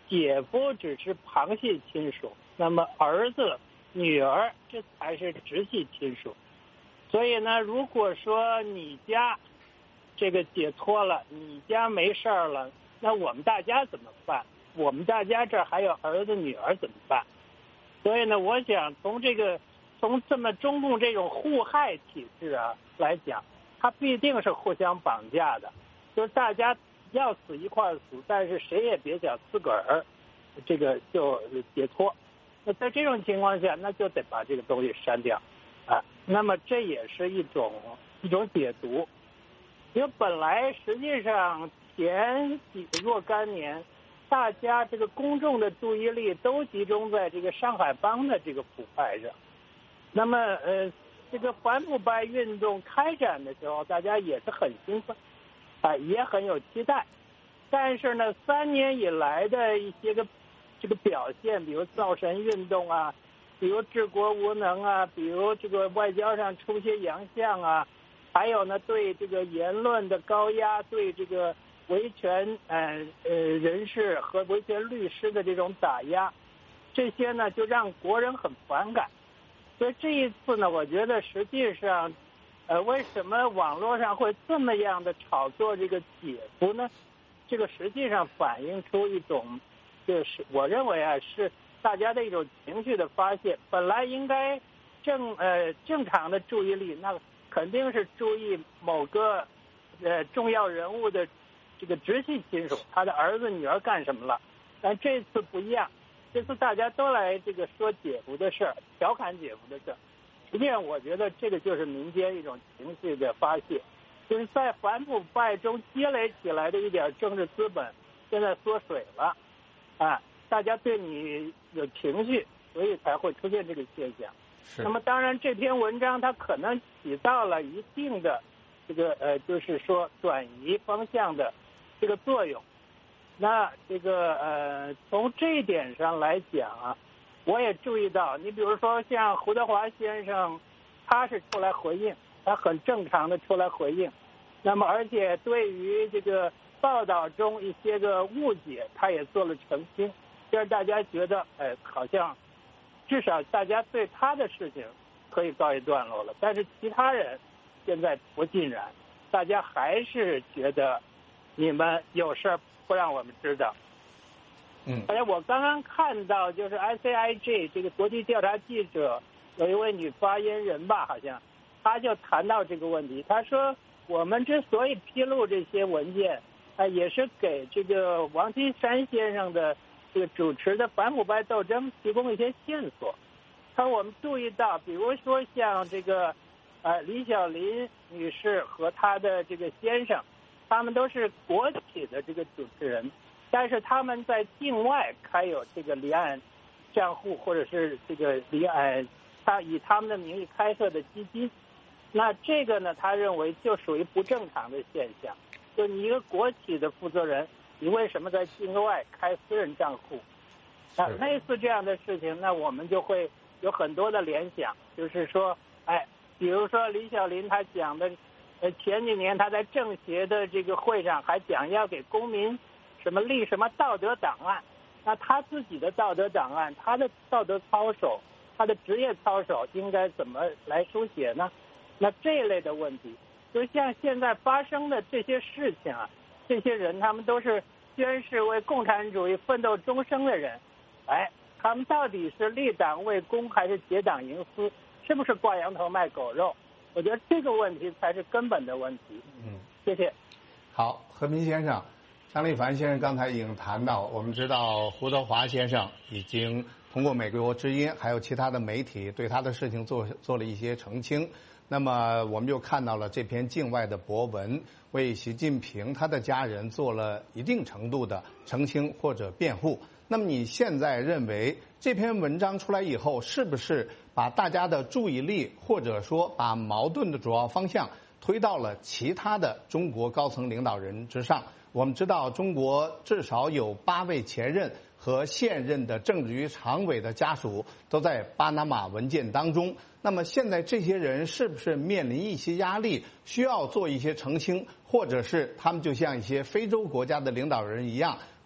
姐夫只是旁系亲属，那么儿子、女儿这才是直系亲属。所以呢，如果说你家这个解脱了，你家没事儿了，那我们大家怎么办？我们大家这儿还有儿子、女儿怎么办？所以呢，我想从这个从这么中共这种互害体制啊来讲，它必定是互相绑架的，就是大家要死一块死，但是谁也别想自个儿这个就解脱。那在这种情况下，那就得把这个东西删掉啊。那么这也是一种一种解读，因为本来实际上前几若干年，大家这个公众的注意力都集中在这个上海帮的这个腐败上。那么呃，这个反腐败运动开展的时候，大家也是很兴奋，啊、呃，也很有期待。但是呢，三年以来的一些个这个表现，比如造神运动啊，比如治国无能啊，比如这个外交上出些洋相啊，还有呢对这个言论的高压，对这个维权呃呃人士和维权律师的这种打压，这些呢就让国人很反感。所以这一次呢，我觉得实际上，呃，为什么网络上会这么样的炒作这个姐夫呢？这个实际上反映出一种，就是我认为啊，是大家的一种情绪的发泄。本来应该正呃正常的注意力，那肯定是注意某个呃重要人物的这个直系亲属，他的儿子女儿干什么了。但这次不一样，这次大家都来这个说姐夫的事儿，调侃姐夫的事儿。实际上，我觉得这个就是民间一种情绪的发泄，就是在反腐败中积累起来的一点政治资本，现在缩水了，啊，大家对你有情绪，所以才会出现这个现象。那么，当然这篇文章它可能起到了一定的这个呃，就是说转移方向的这个作用。那这个呃，从这一点上来讲啊，我也注意到，你比如说像胡德华先生，他是出来回应，他很正常的出来回应。那么，而且对于这个报道中一些个误解，他也做了澄清，让大家觉得，哎，好像至少大家对他的事情可以告一段落了。但是其他人现在不尽然，大家还是觉得你们有事儿不让我们知道。 嗯， 而且我刚刚看到，就是 I C I J 这个国际调查记者有一位女发言人吧，好像她就谈到这个问题。她说，我们之所以披露这些文件，啊、呃，也是给这个王岐山先生的这个主持的反腐败斗争提供一些线索。他说，我们注意到，比如说像这个呃李小琳女士和她的这个先生，他们都是国企的这个主持人。但是他们在境外开有这个离岸账户，或者是这个离岸，他以他们的名义开设的基金，那这个呢，他认为就属于不正常的现象。就你一个国企的负责人，你为什么在境外开私人账户？啊，类似这样的事情，那我们就会有很多的联想，就是说，哎，比如说李小琳她讲的，呃，前几年她在政协的这个会上还讲要给公民什么立什么道德档案，那他自己的道德档案，他的道德操守，他的职业操守应该怎么来书写呢？那这一类的问题，就像现在发生的这些事情啊，这些人他们都是宣誓为共产主义奋斗终生的人，哎，他们到底是立党为公还是结党营私？是不是挂羊头卖狗肉？我觉得这个问题才是根本的问题。 嗯， 谢谢。 好，何明先生。张立凡先生刚才已经谈到，我们知道胡德华先生已经通过美国之音还有其他的媒体对他的事情做做了一些澄清。那么我们又看到了这篇境外的博文，为习近平他的家人做了一定程度的澄清或者辩护。那么你现在认为这篇文章出来以后，是不是把大家的注意力或者说把矛盾的主要方向推到了其他的中国高层领导人之上？我们知道，中国至少有八位前任和现任的政治局常委的家属都在巴拿马文件当中。那么现在这些人是不是面临一些压力，需要做一些澄清，或者是他们就像一些非洲国家的领导人一样，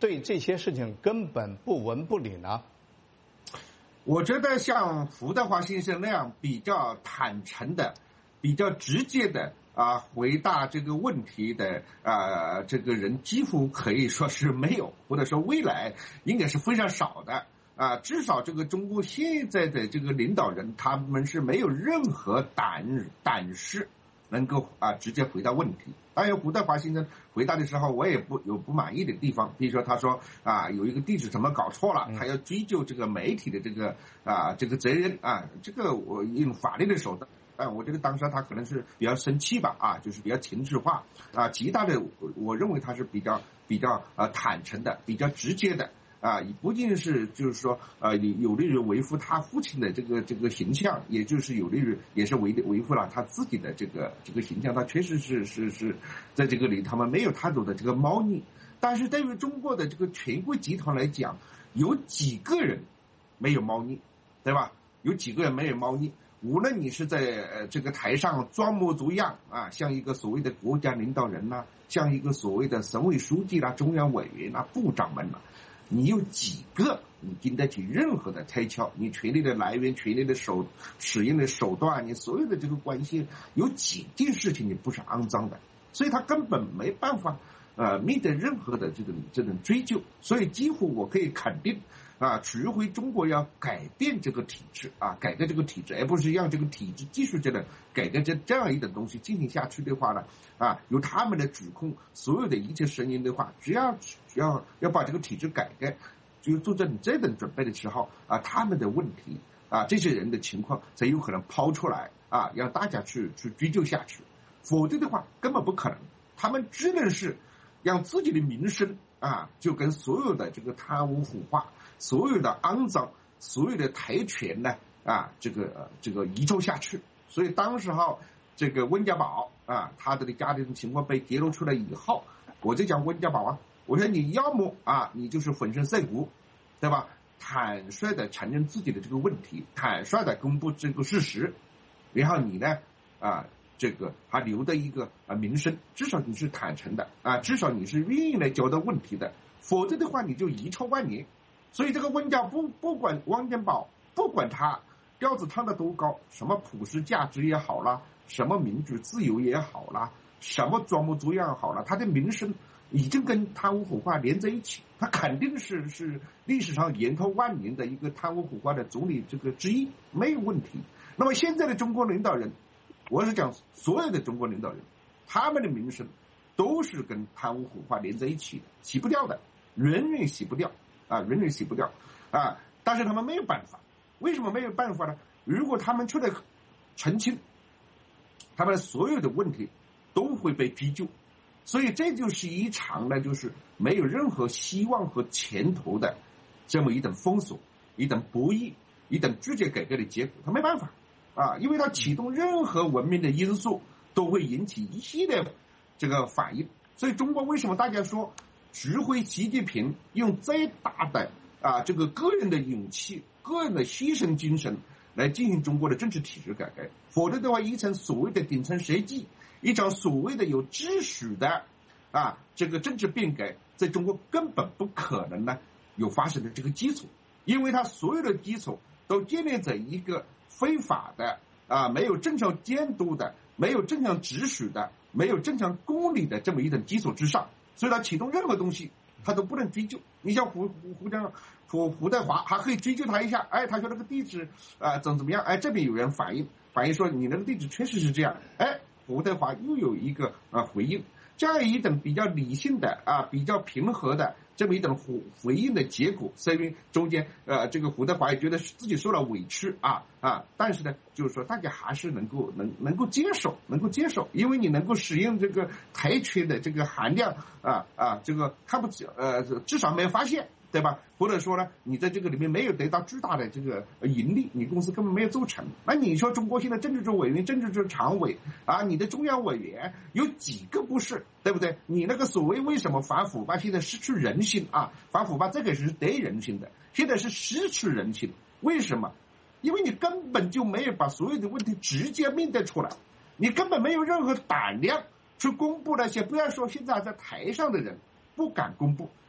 对这些事情根本不闻不理呢？ 我觉得像胡德华先生那样比较坦诚的、比较直接的啊回答这个问题的啊这个人几乎可以说是没有，或者说未来应该是非常少的啊。至少这个中国现在的这个领导人，他们是没有任何胆胆识能够啊直接回答问题。当然，胡德华先生回答的时候，我也不有不满意的地方，比如说他说啊有一个地址怎么搞错了，他要追究这个媒体的这个啊这个责任啊，这个我用法律的手段。啊，我这个当时他可能是比较生气吧，啊，就是比较情绪化，啊，其他的我我认为他是比较比较呃坦诚的，比较直接的，啊，不仅是就是说呃有利于维护他父亲的这个这个形象，也就是有利于也是维维护了他自己的这个这个形象，他确实是是是在这个里他们没有太多的这个猫腻，但是对于中国的这个权贵集团来讲，有几个人没有猫腻，对吧？有几个人没有猫腻？无论你是在呃这个台上装模作样啊，像一个所谓的国家领导人呐、啊，像一个所谓的省委书记啦、中央委员啦、部长们呐、啊，你有几个你经得起任何的推敲？你权力的来源、权力的手使用的手段，你所有的这个关系，有几件事情你不是肮脏的？所以他根本没办法呃面对任何的这种这种追究。所以几乎我可以肯定。啊，除非中国要改变这个体制啊，改革这个体制，而不是让这个体制继续这个改革这这样一种东西进行下去的话呢，啊，由他们的指控所有的一切声音的话，只要只要要把这个体制改革，就做这这种准备的时候啊，他们的问题啊，这些人的情况才有可能抛出来啊，让大家去去追究下去，否则的话根本不可能，他们只能是让自己的名声啊，就跟所有的这个贪污腐化。所有的肮脏，所有的台权呢，啊，这个这个移抽下去。所以当时候这个温家宝啊，他的家庭情况被揭露出来以后，我就讲温家宝啊，我说你要么啊，你就是粉身碎骨，对吧？坦率的承认自己的这个问题，坦率的公布这个事实，然后你呢，啊，这个还留的一个啊名声，至少你是坦诚的啊，至少你是愿意来交代问题的，否则的话你就遗臭万年。所以这个温家不不管汪家宝，不管他调子烫得多高，什么普世价值也好啦，什么民主自由也好啦，什么装模作样好了，他的名声已经跟贪污腐化连在一起，他肯定是是历史上延头万年的一个贪污腐化的总理这个之一，没有问题。那么现在的中国领导人，我是讲所有的中国领导人，他们的名声都是跟贪污腐化连在一起的，洗不掉的，远远洗不掉。啊，人人洗不掉，啊！但是他们没有办法，为什么没有办法呢？如果他们出来澄清，他们的所有的问题都会被追究，所以这就是一场呢，就是没有任何希望和前途的这么一等封锁、一等博弈、一等拒绝改革的结果。他没办法啊，因为他启动任何文明的因素都会引起一系列这个反应。所以中国为什么大家说？指挥习近平用最大的啊这个个人的勇气、个人的牺牲精神来进行中国的政治体制改革，否则的话，一场所谓的顶层设计，一场所谓的有秩序的啊这个政治变革，在中国根本不可能呢有发生的这个基础，因为它所有的基础都建立在一个非法的啊没有正常监督的、没有正常秩序的、没有正常公理的这么一种基础之上。所以他启动任何东西，他都不能追究。你像胡胡胡江胡胡德华，还可以追究他一下。哎，他说那个地址啊、呃、怎么怎么样？哎，这边有人反映反映说你那个地址确实是这样。哎，胡德华又有一个啊、呃、回应，这样一种比较理性的啊比较平和的这么一种回回应的结果，虽然中间呃这个胡德华也觉得自己受了委屈啊啊，但是呢，就是说大家还是能够能能够接受，能够接受，因为你能够使用这个台权的这个含量啊啊，这个看不起呃至少没有发现。对吧？或者说呢，你在这个里面没有得到巨大的这个盈利，你公司根本没有做成。那你说中国现在政治局委员、政治局常委啊，你的中央委员有几个不是？对不对？你那个所谓为什么反腐败现在失去人性啊？反腐败这个是得人性的，现在是失去人性。为什么？因为你根本就没有把所有的问题直接面对出来，你根本没有任何胆量去公布那些，不要说现在在台上的人不敢公布。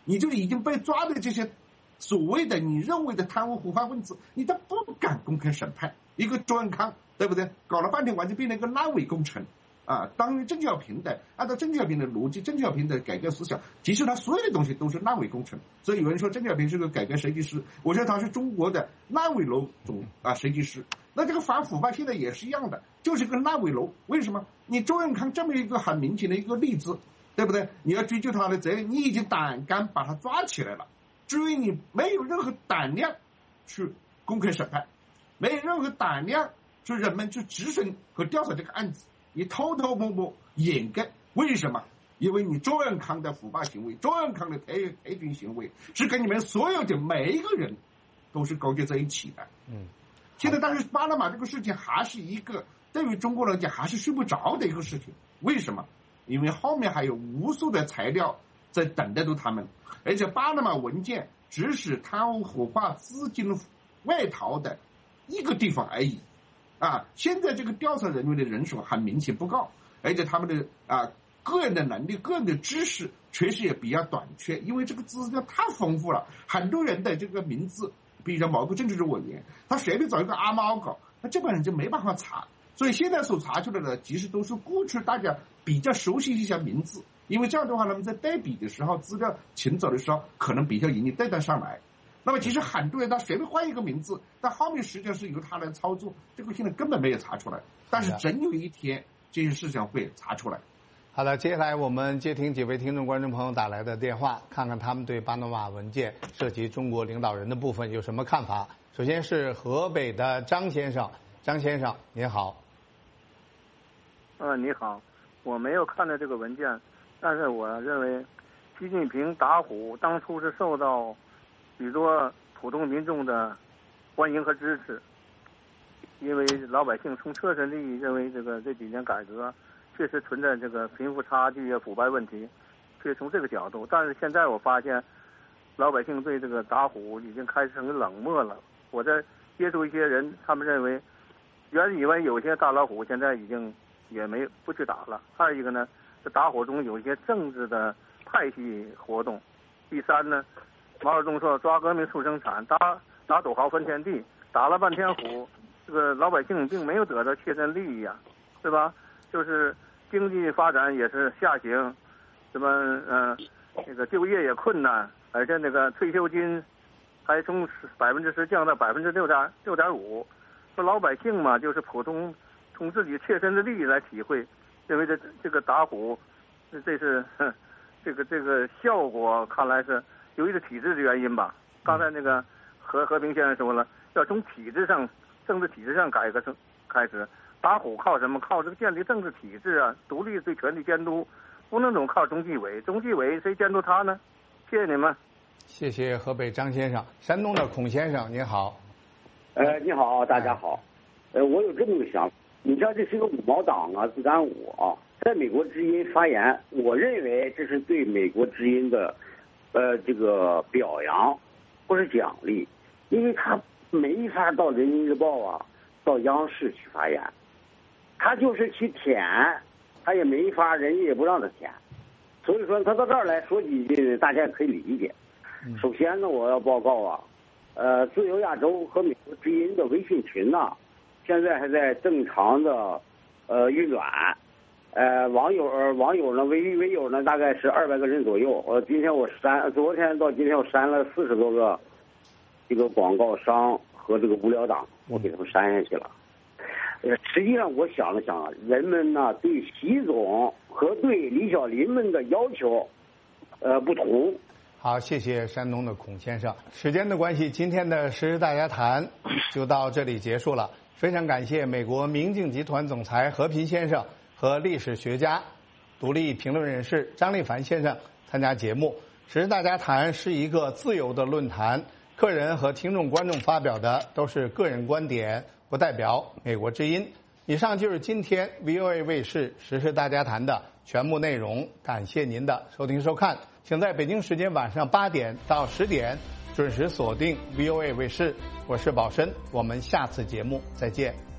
你就已经被抓的这些所谓的你认为的贪污腐败分子，你都不敢公开审判。一个周永康，对不对？搞了半天完全变成一个烂尾工程啊！当然，郑小平的按照郑小平的逻辑，郑小平的改革思想，其实他所有的东西都是烂尾工程。所以有人说郑小平是个改革设计师，我说他是中国的烂尾楼总啊设计师。那这个反腐败现在也是一样的，就是个烂尾楼。为什么？你周永康这么一个很明显的一个例子，对不对？你要追究他的责任，你已经胆敢把他抓起来了，至于你没有任何胆量去公开审判，没有任何胆量去人们去质审和调查这个案子，你偷偷摸摸掩盖。为什么？因为你周永康的腐败行为，周永康的推推军行为，是跟你们所有的每一个人都是勾结在一起的。嗯。现在，但是巴拿马这个事情还是一个对于中国人讲还是睡不着的一个事情。为什么？因为后面还有无数的材料在等待着他们，而且巴拿马文件只是贪污腐败资金外逃的一个地方而已。啊，现在这个调查人员的人数很明显不够，而且他们的啊个人的能力、个人的知识确实也比较短缺，因为这个资料太丰富了，很多人的这个名字。比如某个政治委员，他随便找一个阿猫狗，那这本人就没办法查。所以现在所查出来的，其实都是过去大家比较熟悉一些名字，因为这样的话，他们在对比的时候，资料请走的时候，可能比较容易对得上来。那么其实很多人他随便换一个名字，但后面实际上是由他来操作，这个现在根本没有查出来。但是真有一天，这些事情会查出来。 好的，接下来我们接听几位听众观众朋友打来的电话，看看他们对巴拿马文件涉及中国领导人的部分有什么看法。首先是河北的张先生，张先生您好。 呃，你好，我没有看到这个文件，但是我认为习近平打虎当初是受到许多普通民众的欢迎和支持，因为老百姓从切身利益认为这个这几年改革确实存在这个贫富差距啊、腐败问题，确实从这个角度。但是现在我发现，老百姓对这个打虎已经开始成冷漠了。我在接触一些人，他们认为，原以为有些大老虎现在已经也没不去打了。二一个呢，这打虎中有一些政治的派系活动。第三呢，毛泽东说抓革命促生产，打打土豪分田地，打了半天虎，这个老百姓并没有得到切身利益啊，对吧？就是经济发展也是下行，什么呃，那个就业也困难，而且那个退休金还从百分之十降到百分之六点六点五。说老百姓嘛，就是普通从自己切身的利益来体会，认为这这个打虎，这是这个这个效果，看来是由于这体制的原因吧。刚才那个何和平先生说了，要从体制上、政治体制上改革开始。打虎靠什么？靠这个建立政治体制啊，独立对权力监督，不能总靠中纪委。中纪委谁监督他呢？谢谢你们。 谢谢河北张先生。山东的孔先生您好。 呃，你好，大家好。呃，我有这么个想法，你知道这是个五毛党啊，自干五啊，在美国之音发言，我认为这是对美国之音的呃这个表扬或是奖励，因为他没法到人民日报啊，到央视去发言。他就是去舔，他也没法，人家也不让他舔，所以说他到这儿来说几句，大家可以理解。首先呢，我要报告啊，呃，自由亚洲和美国之音的微信群呢、啊，现在还在正常的呃运转，呃，网友网友呢，微微友呢大概是二百个人左右。呃，今天我删，昨天到今天我删了四十多个这个广告商和这个无聊党，我给他们删下去了。实际上，我想了想，人们呢对习总和对李小林们的要求，呃不同。 好，谢谢山东的孔先生。时间的关系，今天的时事大家谈就到这里结束了。非常感谢美国明镜集团总裁何平先生和历史学家、独立评论人士张立凡先生参加节目。时事大家谈是一个自由的论坛，个人和听众观众发表的都是个人观点，不代表美国之音。以上就是今天 V O A 卫视时事大家谈的全部内容，感谢您的收听收看，请在北京时间晚上八点到十点准时锁定 V O A 卫视，我是宝申，我们下次节目再见。